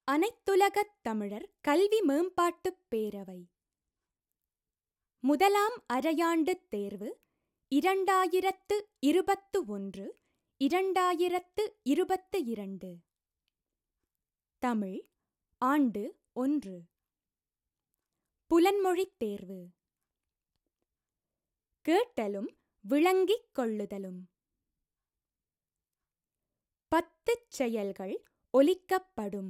அனைத்துலகத் தமிழர் கல்வி மேம்பாட்டுப் பேரவை முதலாம் அரையாண்டுத் தேர்வு 2021-2022 தமிழ் ஆண்டு 1 புலன்மொழித் தேர்வு கேட்டலும் விளங்கிக் கொள்ளுதலும் 10 செயல்கள் ஒலிக்கப்படும்.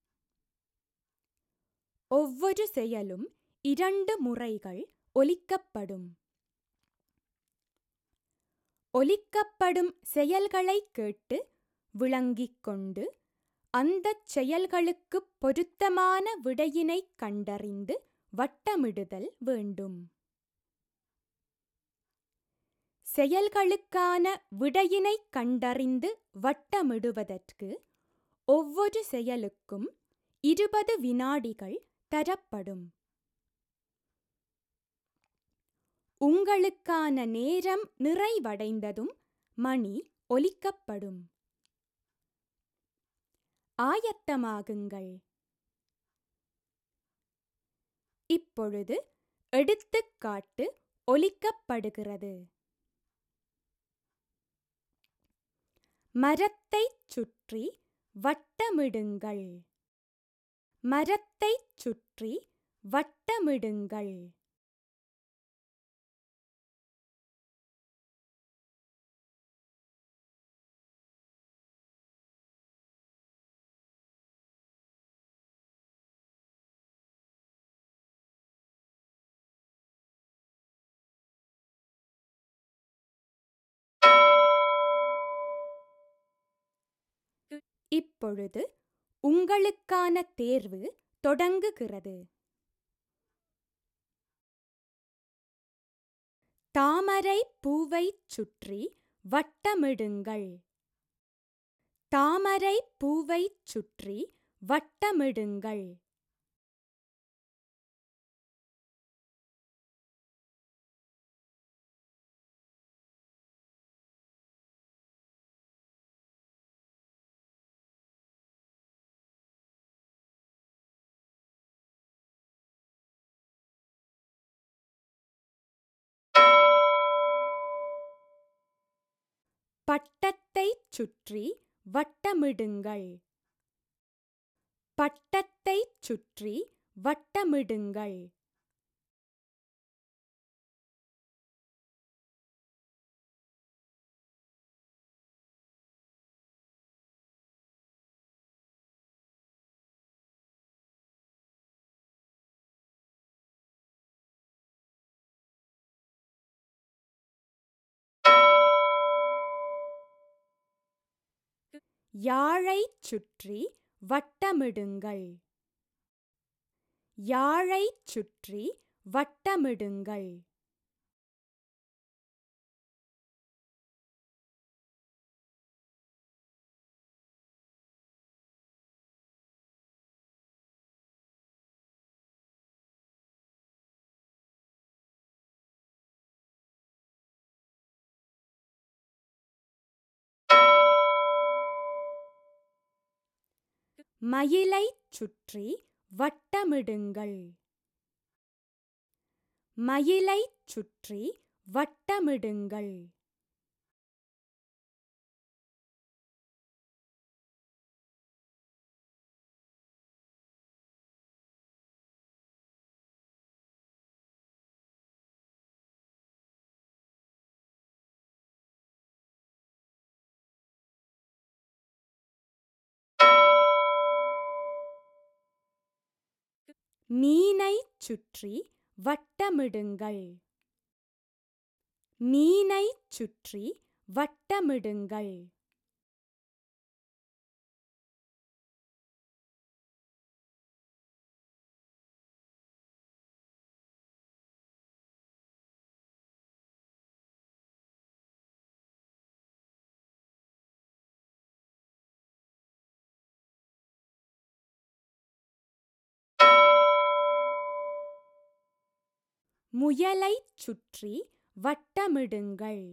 ஒவ்வொரு செயலும் 2 முறைகள் ஒலிக்கப்படும். ஒலிக்கப்படும் செயல்களைக் கேட்டு விளங்கிக் கொண்டு அந்தச் செயல்களுக்குப் பொருத்தமான விடையினைக் கண்டறிந்து வட்டமிடுதல் வேண்டும். செயல்களுக்கான விடையினைக் கண்டறிந்து வட்டமிடுவதற்கு ஒவ்வொரு செயலுக்கும் 20 வினாடிகள் தரப்படும். உங்களுக்கான நேரம் நிறைவடைந்ததும் மணி ஒலிக்கப்படும். ஆயத்தமாகுங்கள். இப்பொழுது எடுத்துக்காட்டு ஒலிக்கப்படுகிறது. மரத்தைச் சுற்றி வட்டமிடுங்கள். மரத்தைச் சுற்றி வட்டமிடுங்கள். இப்பொழுது உங்களுக்கான தேர்வு தொடங்குகிறது. தாமரை பூவைச் சுற்றி வட்டமிடுங்கள். தாமரை பூவைச் சுற்றி வட்டமிடுங்கள். பட்டத்தைச் சுற்றி வட்டமிடுங்கள். பட்டத்தைச் சுற்றி வட்டமிடுங்கள். யாழைச் சுற்றி வட்டமிடுங்கள். யாழைச் சுற்றி வட்டமிடுங்கள். மயிலைச் சுற்றி வட்டமிடுங்கள். மயிலைச் சுற்றி வட்டமிடுங்கள். மீனைச் சுற்றி வட்டமிடுங்கள். மீனைச் சுற்றி வட்டமிடுங்கள். முயலைச் சுற்றி வட்டமிடுங்கள்.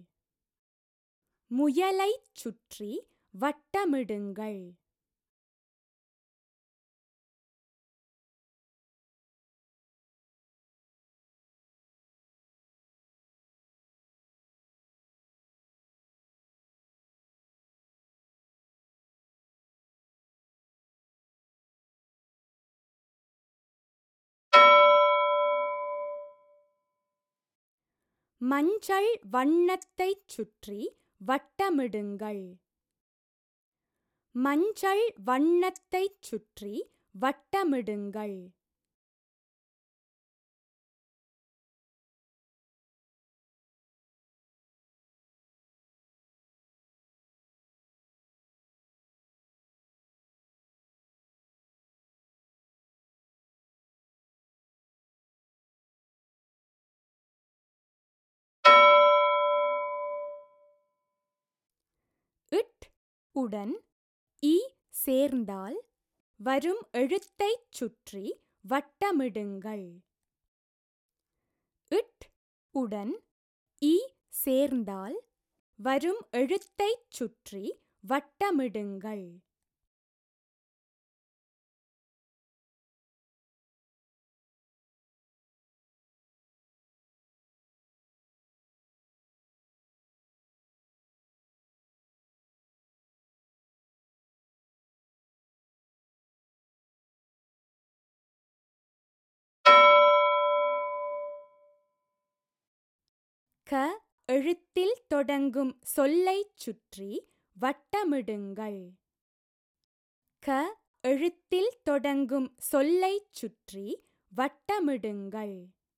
முயலைச் சுற்றி வட்டமிடுங்கள். மஞ்சள் வண்ணத்தைச் சுற்றி வட்டமிடுங்கள். மஞ்சள் வண்ணத்தைச் சுற்றி வட்டமிடுங்கள். இட் உடன் இ சேர்ந்தால் வரும் எழுத்தைச் சுற்றி வட்டமிடுங்கள். இட் உடன் இ சேர்ந்தால் வரும் எழுத்தைச் சுற்றி வட்டமிடுங்கள். க எழுத்தில் தொடங்கும் சொல்லைச் சுற்றி வட்டமிடுங்கள். க எழுத்தில் தொடங்கும் சொல்லைச் சுற்றி வட்டமிடுங்கள்.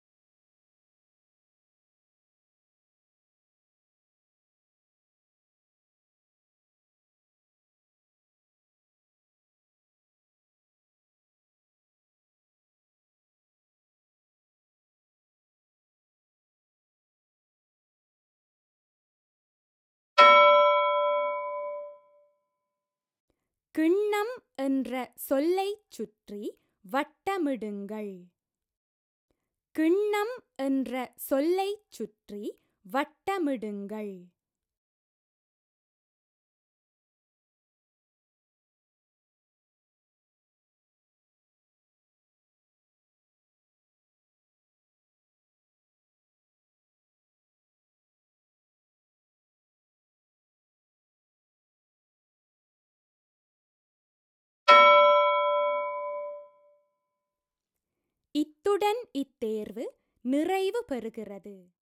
கிண்ணம் என்ற சொல்லைச் சுற்றி வட்டமிடுங்கள். கிண்ணம் என்ற சொல்லைச் சுற்றி வட்டமிடுங்கள். இத்துடன் இத்தேர்வு நிறைவு பெறுகிறது.